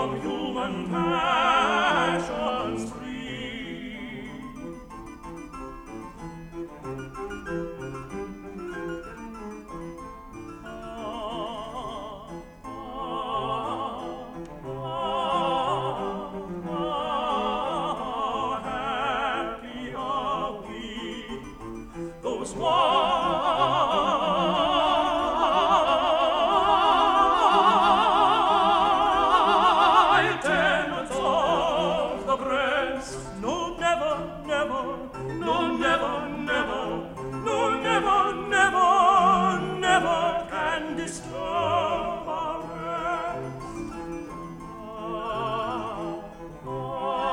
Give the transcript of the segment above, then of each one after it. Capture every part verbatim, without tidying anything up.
from human passions free. Those wild tenants of the breast, no, never, never, no, never, never, no, never, never, never can disturb our rest. Ah, ah,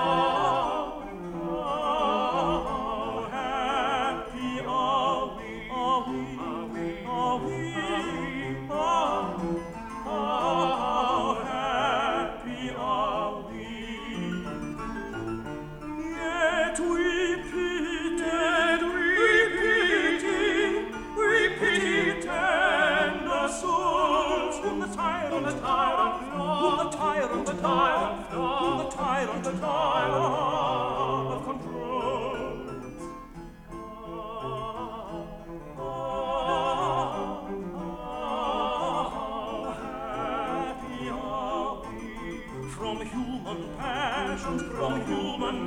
ah, happy are we, are we, are we, are we, ah, ah, happy are we. Yet we pitied, we pity, we pity tender souls whom the tyrant, the tyrant, whom the tyrant, the tyrant, whom the tyrant, the tyrant controls. Ah, ah, happy are we from human passions, from human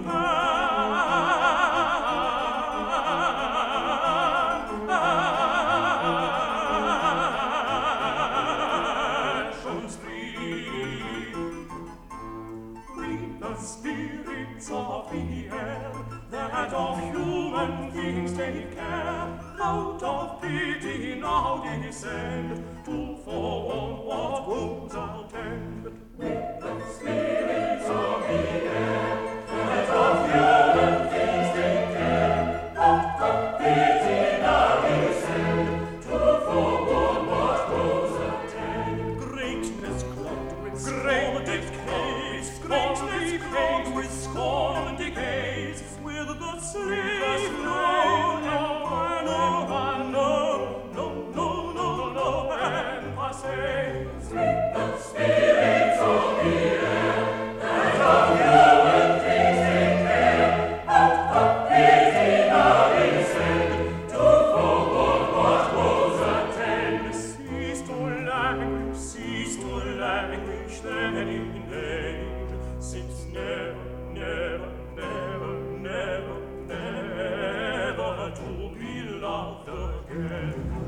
passions free. We, the spirits of the air, that of human things take care, out of pity now descend to forewarn what woes attend. We, the spirits of the air, that of human things take care, out of pity now descend to forewarn what woes attend. Greatness cloaked with scorn decays, greatness cloaked with scorn decays, with the slave no, no, no, no, no, no, no, no, and passes. The spirits of the air, that of human things take care, out of pity now descend, to forewarn what woes attend. Cease to languish, cease to languish, then in age, since never, never, never, never, never to be loved again.